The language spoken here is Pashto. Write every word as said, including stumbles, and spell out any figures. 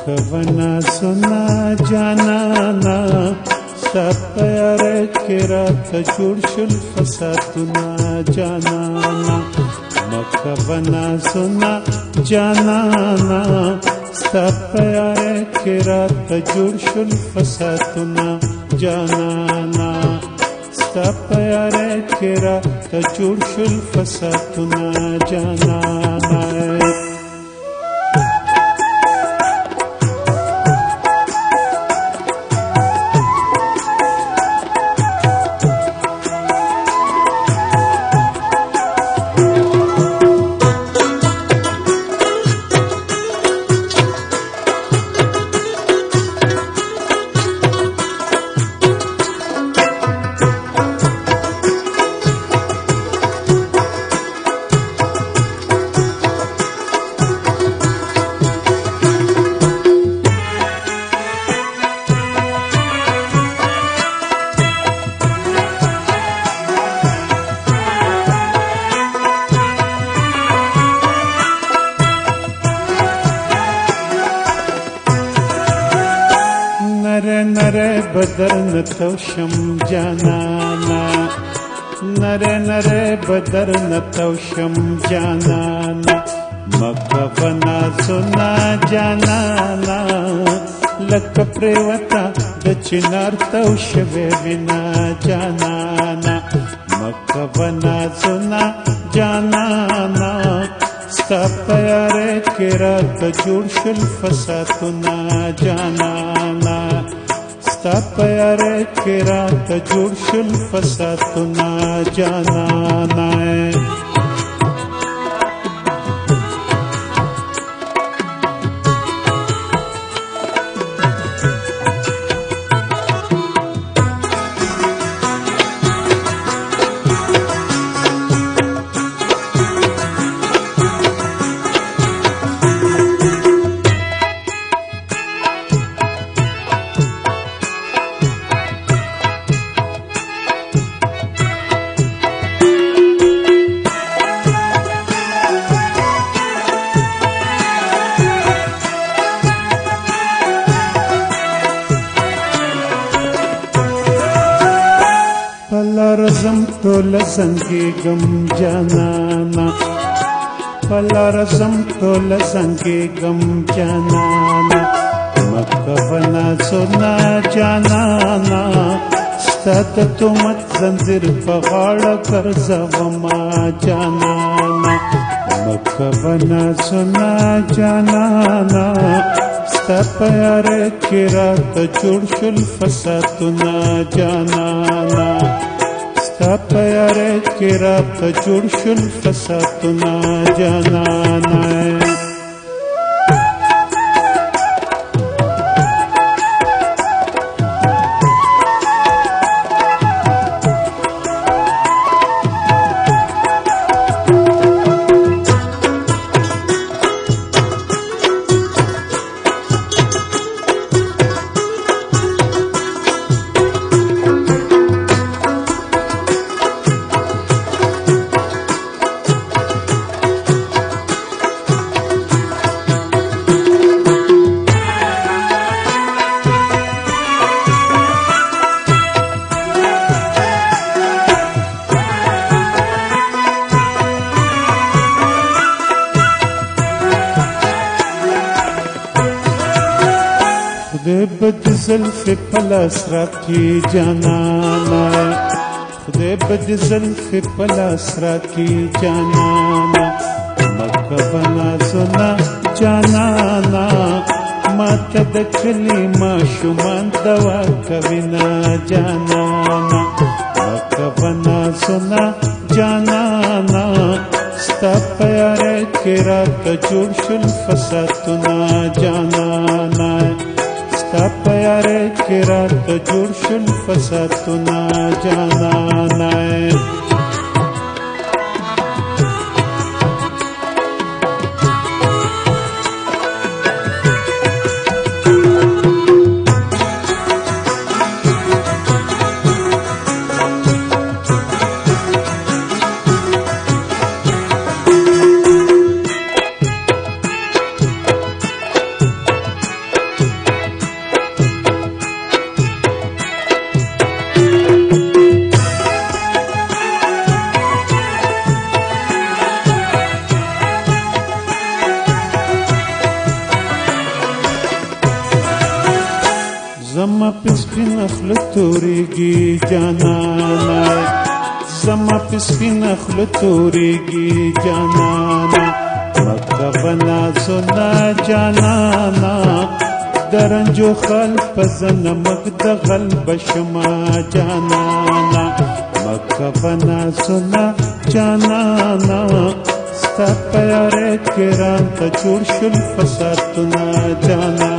मखवना सुना जानाना सप्यार के रात जुड़शुल फसातुना जानाना मखवना सुना जानाना सप्यार के रात जुड़शुल फसातुना जानाना सप्यार के रात जुड़शुल फसातुना जानाना नरे बदन तौशम जानाना नरे नरे बदन तौशम जानाना मखवना सुना जानाना लक प्रेवता दचिनार तौशवे विना जानाना मखवना सुना जानाना सप्यारे के रात जुड़शुल फसातुना जानाना सप्यार के रात जुड़शुल फसातुना जानाना रज़म तो लज़ंगे गम जानाना फला रज़म तो लज़ंगे गम जानाना मखवना सुना जानाना सत तुमत जंजीर पगाड़ कर जवमा जानाना मखवना सुना जानाना सप्यार के रात जुड़शुल फसातुना जानाना सप्यार के रात जुड़शुल फसातुना जानाना खुदे बद ज़ुल्फ़ पलासरा की जानाना खुदे बद ज़ुल्फ़ पलासरा की जानाना मखवना सुना जानाना मात दखली माशुमान दवा कविना जानाना मखवना सुना जानाना सप्यार के रात जुड़शुल फसातुना जानाना सप्यार के रात जुड़शुल फसातुना जानाना نخل توریږي جانانا زما په سپین نخل توریږي جانانا مکه بنا سنا جانانا درنجو خل پزن مگد غلب شما جانانا مکه بنا سنا جانانا ستا پیاره کرام تا جوړ شل فساتونه جانا